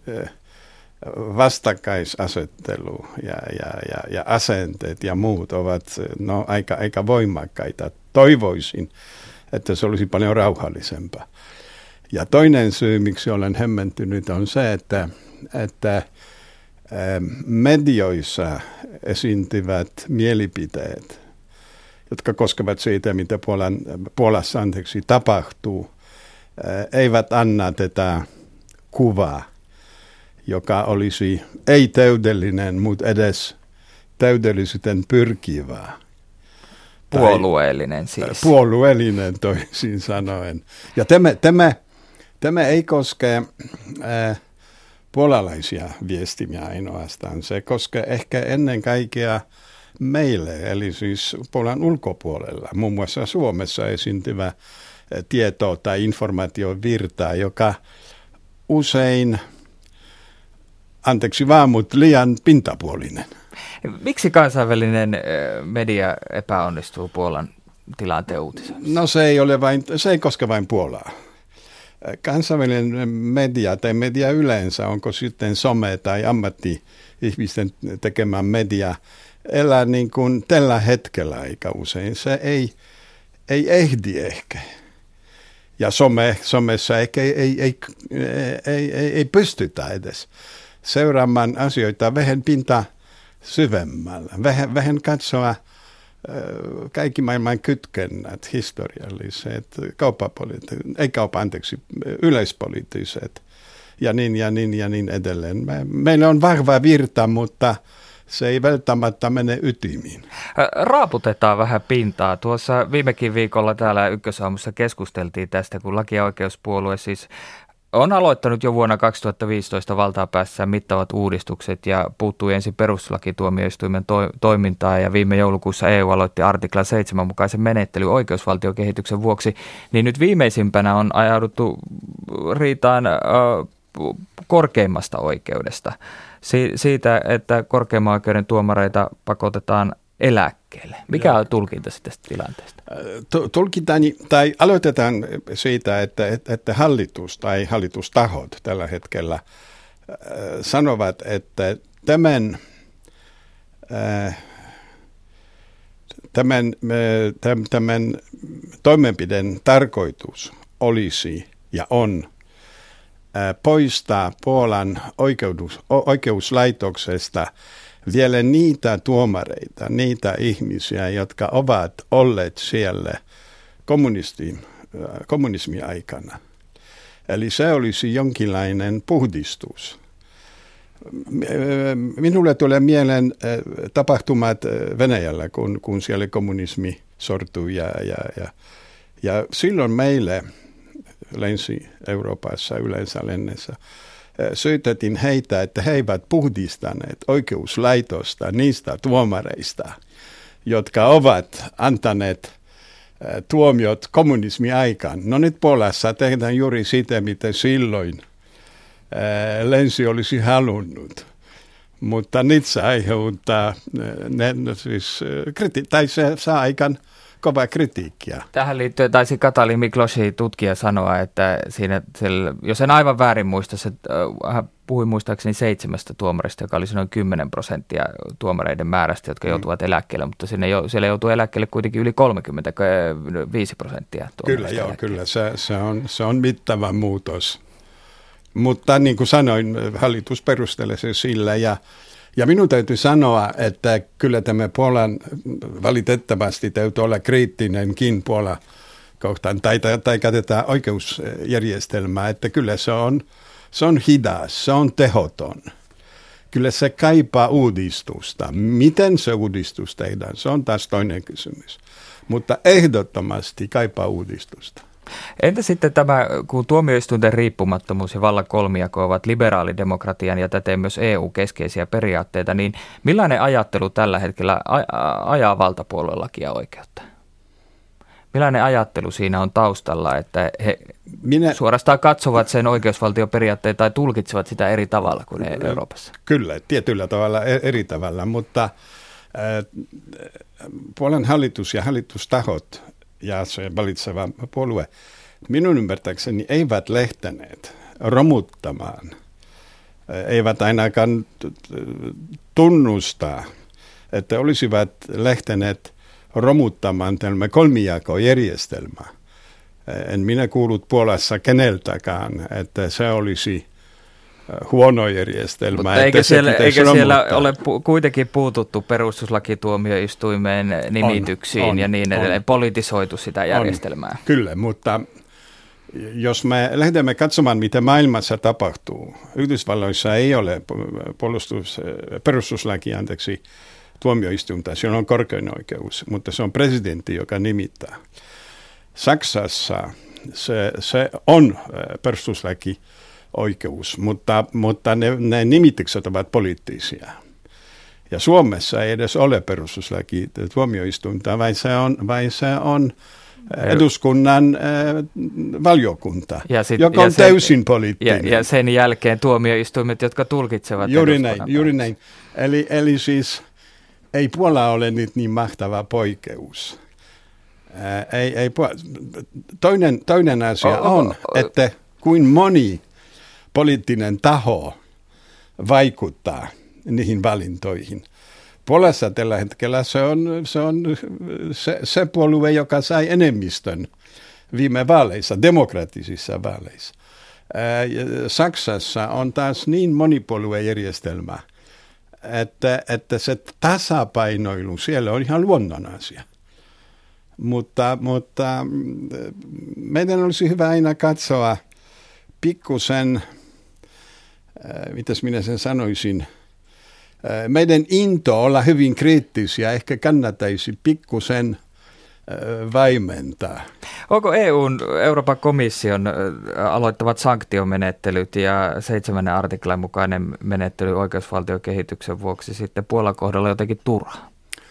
vastakkaisasettelu ja asenteet ja muut ovat aika voimakkaita. Toivoisin, että se olisi paljon rauhallisempaa. Ja toinen syy, miksi olen hämmentynyt, on se, että medioissa esiintyvät mielipiteet, jotka koskevat siitä, mitä Puolassa tapahtuu, eivät anna tätä kuvaa, joka olisi ei täydellinen, mutta edes täydellisyyteen pyrkivää. Puolueellinen siis. Puolueellinen toisin sanoen. Ja tämä ei koske puolalaisia viestimiä ainoastaan. Se koskee ehkä ennen kaikkea meille, eli siis Puolan ulkopuolella, muun muassa Suomessa esiintyvä tieto tai informaatiovirta, joka usein, anteeksi vaan, mutta liian pintapuolinen. Miksi kansainvälinen media epäonnistuu Puolan tilanteen uutisoinnissa? No se ei koske vain Puolaa. Kansainvälinen media tai media yleensä, onko sitten some tai ammatti-ihmisten tekemä media, elää niin kuin tällä hetkellä aika usein. Se ei ehdi ehkä. Ja somessa ehkä ei pystytä edes seuraamaan asioita vähän pinta syvemmällä. Vähän katsoa kaikki maailman kytkennät, historialliset, yleispoliittiset ja niin edelleen. Meillä on vahva virta, mutta se ei välttämättä mene ytimiin. Raaputetaan vähän pintaa. Tuossa viimekin viikolla täällä Ykkösaamussa keskusteltiin tästä, kun laki- ja oikeuspuolue siis on aloittanut jo vuonna 2015 valtaa päässään mittavat uudistukset ja puuttui ensin perustuslakituomioistuimen toimintaa ja viime joulukuussa EU aloitti artikla 7 mukaisen menettely oikeusvaltiokehityksen vuoksi, niin nyt viimeisimpänä on ajauduttu riitaan korkeimmasta oikeudesta. Siitä, että korkeimman oikeuden tuomareita pakotetaan eläkkeelle. Mikä on tulkinta tästä tilanteesta? Aloitetaan siitä, että hallitus tai hallitustahot tällä hetkellä sanovat, että tämän toimenpideen tarkoitus olisi ja on poistaa Puolan oikeuslaitoksesta vielä niitä tuomareita, niitä ihmisiä, jotka ovat olleet siellä kommunismi-aikana. Eli se olisi jonkinlainen puhdistus. Minulle tulee mieleen tapahtumat Venäjällä, kun siellä kommunismi sortui ja silloin meille Länsi-Euroopassa, yleensä lännessä, syytettiin heitä, että he eivät puhdistaneet oikeuslaitosta niistä tuomareista, jotka ovat antaneet tuomiot kommunismi-aikaan. No nyt Puolassa tehdään juuri sitä, mitä silloin länsi olisi halunnut. Mutta nyt se aiheuttaa, tai se saa aikaan kovaa kritiikkiä. Tähän liittyen taisi Katalin Miklosi tutkija sanoa, että siinä, jos en aivan väärin muista, se puhui muistaakseni 7 tuomarista, joka olisi noin 10% tuomareiden määrästä, jotka joutuvat eläkkeelle, mutta siellä joutuu eläkkeelle kuitenkin yli 35%. Kyllä, joo, kyllä. Se on mittava muutos. Mutta niin kuin sanoin, hallitus perustelee se sillä ja minun täytyy sanoa, että kyllä tämä Puolan valitettavasti täytyy olla kriittinenkin Puola kohtaan tai tätä oikeusjärjestelmää, että kyllä se on hidas, se on tehoton. Kyllä se kaipaa uudistusta. Miten se uudistus tehdään, se on taas toinen kysymys. Mutta ehdottomasti kaipaa uudistusta. Entä sitten tämä, kun tuomioistuinten riippumattomuus ja vallan kolmijako ovat liberaalidemokratian ja täten myös EU-keskeisiä periaatteita, niin millainen ajattelu tällä hetkellä ajaa valtapuoluelakia oikeutta? Millainen ajattelu siinä on taustalla, että he suorastaan katsovat sen oikeusvaltioperiaatteen tai tulkitsevat sitä eri tavalla kuin Euroopassa? Kyllä, tietyllä tavalla eri tavalla, mutta Puolan hallitus ja hallitustahot ja se valitseva puolue minun ymmärtääkseni eivät lähteneet romuttamaan, eivät ainakaan tunnustaa, että olisivat lähteneet romuttamaan tämä kolmijakojärjestelmä. En minä kuullut Puolassa keneltäkään, että se olisi huono järjestelmä. Mutta eikö siellä ole kuitenkin puututtu perustuslakituomioistuimeen nimityksiin ja niin edelleen, politisoitu sitä järjestelmää? Kyllä, mutta jos me lähdemme katsomaan, mitä maailmassa tapahtuu, Yhdysvalloissa ei ole perustuslaki, tuomioistuinta, siellä on korkein oikeus, mutta se on presidentti, joka nimittää. Saksassa se on perustuslaki oikeus, mutta ne nimitykset ovat poliittisia. Ja Suomessa ei edes ole perustuslaki tuomioistuinta, vai se on eduskunnan valiokunta, joka on täysin poliittinen. Ja sen jälkeen tuomioistuimet, jotka tulkitsevat Juuri näin. Eli siis ei Puola ole nyt niin mahtava poikkeus. Toinen asia on, että kuin moni poliittinen taho vaikuttaa niihin valintoihin. Puolassa tällä hetkellä se on se puolue, joka sai enemmistön viime vaaleissa, demokraattisissa vaaleissa. Saksassa on taas niin monipuoluejärjestelmä, että se tasapainoilu siellä on ihan luonnon asia. Mutta meidän olisi hyvä aina katsoa pikkusen, mitäs minä sen sanoisin, meidän into olla hyvin kriittisiä ehkä kannattaisi pikkusen vaimentaa. Onko Euroopan komission aloittavat sanktiomenettelyt ja 7. artiklan mukainen menettely oikeusvaltiokehityksen vuoksi sitten Puolan kohdalla jotenkin turhaa?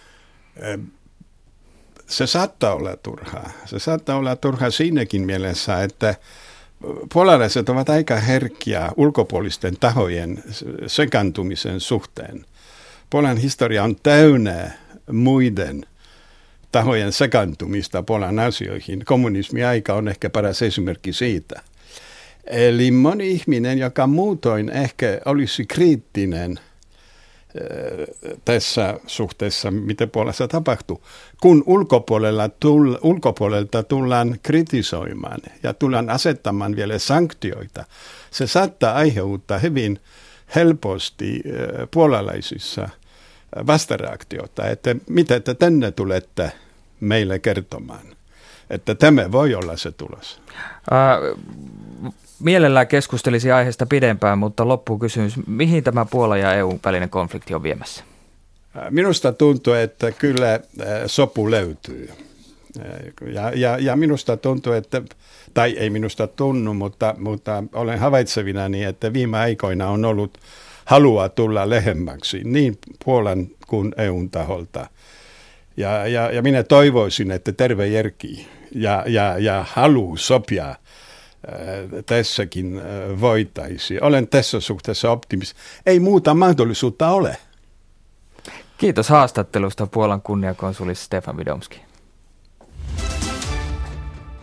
Se saattaa olla turhaa. Se saattaa olla turhaa siinäkin mielessä, että puolalaiset ovat aika herkkiä ulkopuolisten tahojen sekaantumisen suhteen. Puolan historia on täynnä muiden tahojen sekaantumista Puolan asioihin. Kommunismi-aika on ehkä paras esimerkki siitä. Eli moni ihminen, joka muutoin ehkä olisi kriittinen tässä suhteessa, mitä Puolassa tapahtuu, kun ulkopuolelta tullaan kritisoimaan ja tullaan asettamaan vielä sanktioita, se saattaa aiheuttaa hyvin helposti puolalaisissa vastareaktiota, että mitä te tänne tulette meille kertomaan, että tämä voi olla se tulos. Mielellään keskustelisi aiheesta pidempään, mutta loppukysymys, mihin tämä Puolan ja EUn välinen konflikti on viemässä? Minusta tuntuu, että kyllä sopu löytyy. Ja minusta tuntuu, että, tai ei minusta tunnu, mutta olen havaitsevinani, että viime aikoina on ollut halua tulla lähemmäksi niin Puolan kuin EUn taholta. Ja minä toivoisin, että terve järki ja halu sopia tässäkin voitaisiin. Olen tässä suhteessa optimist. Ei muuta mahdollisuutta ole. Kiitos haastattelusta Puolan kunniakonsuli Stefan Widomski.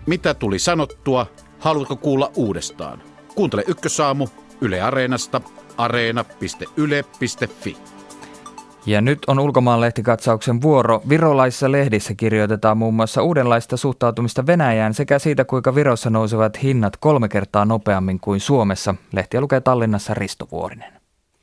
Mitä tuli sanottua? Haluatko kuulla uudestaan? Kuuntele Ykkösaamu Yle Areenasta, areena.yle.fi. Ja nyt on ulkomaanlehtikatsauksen vuoro. Virolaisissa lehdissä kirjoitetaan muun muassa uudenlaista suhtautumista Venäjään sekä siitä, kuinka Virossa nousevat hinnat 3 kertaa nopeammin kuin Suomessa. Lehtiä lukee Tallinnassa Risto Vuorinen.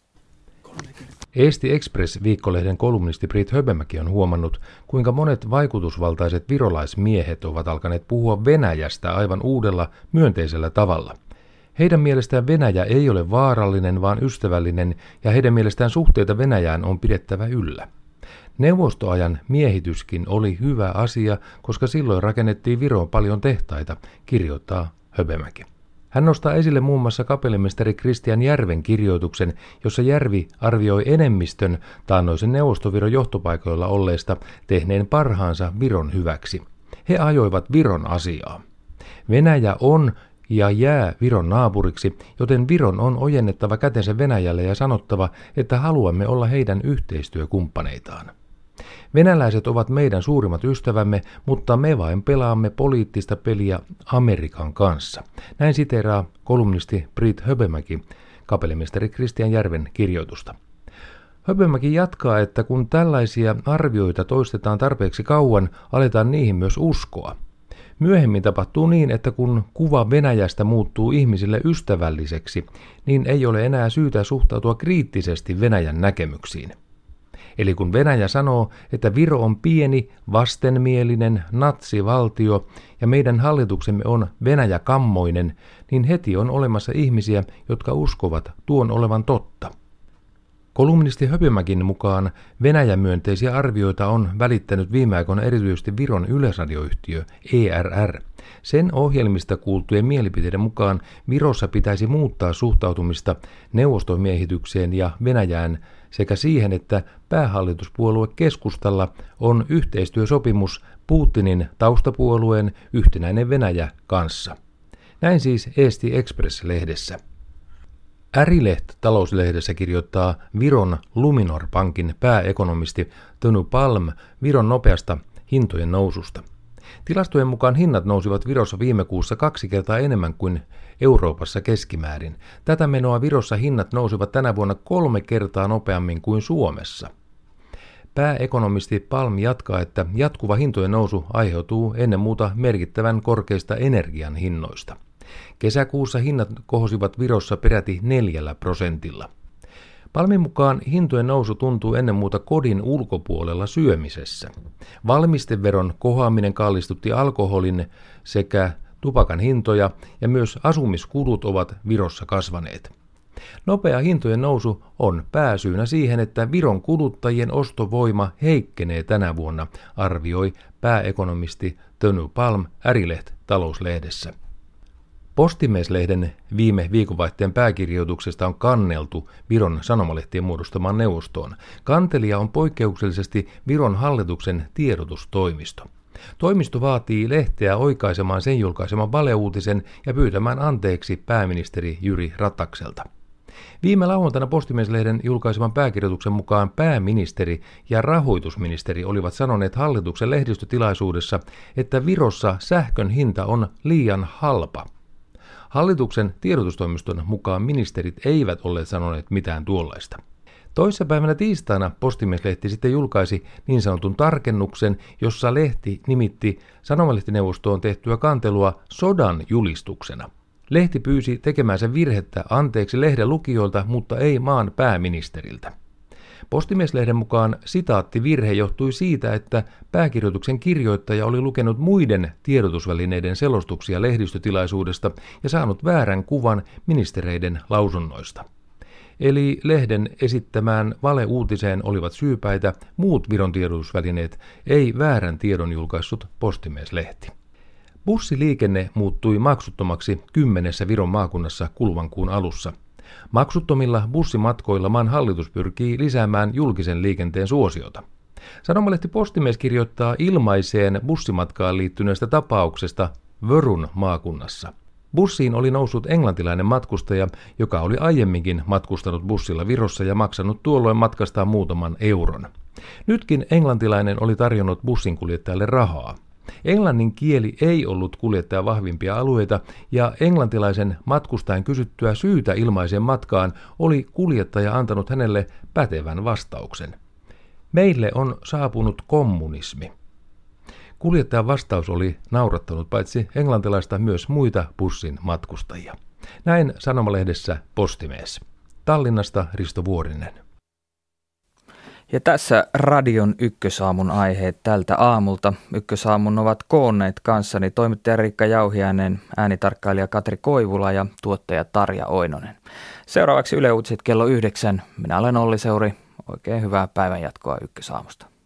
Eesti Express-viikkolehden kolumnisti Britt Höbemäki on huomannut, kuinka monet vaikutusvaltaiset virolaismiehet ovat alkaneet puhua Venäjästä aivan uudella, myönteisellä tavalla. Heidän mielestään Venäjä ei ole vaarallinen, vaan ystävällinen, ja heidän mielestään suhteita Venäjään on pidettävä yllä. Neuvostoajan miehityskin oli hyvä asia, koska silloin rakennettiin Viroon paljon tehtaita, kirjoittaa Höbemäki. Hän nostaa esille muun muassa kapellimestari Kristian Järven kirjoituksen, jossa Järvi arvioi enemmistön taannoisen Neuvostoviron johtopaikoilla olleista tehneen parhaansa Viron hyväksi. He ajoivat Viron asiaa. Venäjä on ja jää Viron naapuriksi, joten Viron on ojennettava kätensä Venäjälle ja sanottava, että haluamme olla heidän yhteistyökumppaneitaan. Venäläiset ovat meidän suurimmat ystävämme, mutta me vain pelaamme poliittista peliä Amerikan kanssa. Näin siteeraa kolumnisti Britt Höbemäki kapellimestari Kristian Järven kirjoitusta. Höbemäki jatkaa, että kun tällaisia arvioita toistetaan tarpeeksi kauan, aletaan niihin myös uskoa. Myöhemmin tapahtuu niin, että kun kuva Venäjästä muuttuu ihmisille ystävälliseksi, niin ei ole enää syytä suhtautua kriittisesti Venäjän näkemyksiin. Eli kun Venäjä sanoo, että Viro on pieni, vastenmielinen natsivaltio ja meidän hallituksemme on Venäjä-kammoinen, niin heti on olemassa ihmisiä, jotka uskovat tuon olevan totta. Kolumnisti Höbemäkin mukaan Venäjä-myönteisiä arvioita on välittänyt viime aikoina erityisesti Viron yleisradioyhtiö ERR. Sen ohjelmista kuultujen mielipiteiden mukaan Virossa pitäisi muuttaa suhtautumista neuvostomiehitykseen ja Venäjään sekä siihen, että päähallituspuolue Keskustalla on yhteistyösopimus Putinin taustapuolueen Yhtenäinen Venäjä kanssa. Näin siis Eesti Express-lehdessä. Ärileht talouslehdessä kirjoittaa Viron Luminor-pankin pääekonomisti Tony Palm Viron nopeasta hintojen noususta. Tilastojen mukaan hinnat nousivat Virossa viime kuussa 2 kertaa enemmän kuin Euroopassa keskimäärin. Tätä menoa Virossa hinnat nousivat tänä vuonna 3 kertaa nopeammin kuin Suomessa. Pääekonomisti Palm jatkaa, että jatkuva hintojen nousu aiheutuu ennen muuta merkittävän korkeista energian hinnoista. Kesäkuussa hinnat kohosivat Virossa peräti 4%. Palmin mukaan hintojen nousu tuntuu ennen muuta kodin ulkopuolella syömisessä. Valmisteveron kohoaminen kallistutti alkoholin sekä tupakan hintoja ja myös asumiskulut ovat Virossa kasvaneet. Nopea hintojen nousu on pääsyynä siihen, että Viron kuluttajien ostovoima heikkenee tänä vuonna, arvioi pääekonomisti Tony Palm Ärileht talouslehdessä. Postimieslehden viime viikonvaihteen pääkirjoituksesta on kanneltu Viron sanomalehtien muodostamaan neuvostoon. Kantelija on poikkeuksellisesti Viron hallituksen tiedotustoimisto. Toimisto vaatii lehteä oikaisemaan sen julkaiseman valeuutisen ja pyytämään anteeksi pääministeri Jyri Ratakselta. Viime lauantaina Postimieslehden julkaiseman pääkirjoituksen mukaan pääministeri ja rahoitusministeri olivat sanoneet hallituksen lehdistötilaisuudessa, että Virossa sähkön hinta on liian halpa. Hallituksen tiedotustoimiston mukaan ministerit eivät olleet sanoneet mitään tuollaista. Toissapäivänä tiistaina Postimieslehti sitten julkaisi niin sanotun tarkennuksen, jossa lehti nimitti sanomalehtineuvostoon tehtyä kantelua sodan julistuksena. Lehti pyysi tekemäänsä virhettä anteeksi lehden lukijoilta, mutta ei maan pääministeriltä. Postimieslehden mukaan sitaattivirhe johtui siitä, että pääkirjoituksen kirjoittaja oli lukenut muiden tiedotusvälineiden selostuksia lehdistötilaisuudesta ja saanut väärän kuvan ministereiden lausunnoista. Eli lehden esittämään valeuutiseen olivat syypäitä muut Viron tiedotusvälineet, ei väärän tiedon julkaissut Postimieslehti. Bussiliikenne muuttui maksuttomaksi 10 Viron maakunnassa kuluvan kuun alussa. Maksuttomilla bussimatkoilla maan hallitus pyrkii lisäämään julkisen liikenteen suosiota. Sanomalehti Postimies kirjoittaa ilmaiseen bussimatkaan liittyneestä tapauksesta Vörun maakunnassa. Bussiin oli noussut englantilainen matkustaja, joka oli aiemminkin matkustanut bussilla Virossa ja maksanut tuolloin matkastaan muutaman euron. Nytkin englantilainen oli tarjonnut bussinkuljettajalle rahaa. Englannin kieli ei ollut kuljettajan vahvimpia alueita ja englantilaisen matkustajan kysyttyä syytä ilmaiseen matkaan oli kuljettaja antanut hänelle pätevän vastauksen. Meille on saapunut kommunismi. Kuljettajan vastaus oli naurattanut paitsi englantilaista myös muita bussin matkustajia. Näin Sanomalehdessä Postimies. Tallinnasta Risto Vuorinen. Ja tässä Radion Ykkösaamun aiheet tältä aamulta. Ykkösaamun ovat koonneet kanssani toimittaja Riikka Jauhiainen, äänitarkkailija Katri Koivula ja tuottaja Tarja Oinonen. Seuraavaksi Yle Uutiset kello 9. Minä olen Olli Seuri. Oikein hyvää päivänjatkoa Ykkösaamusta.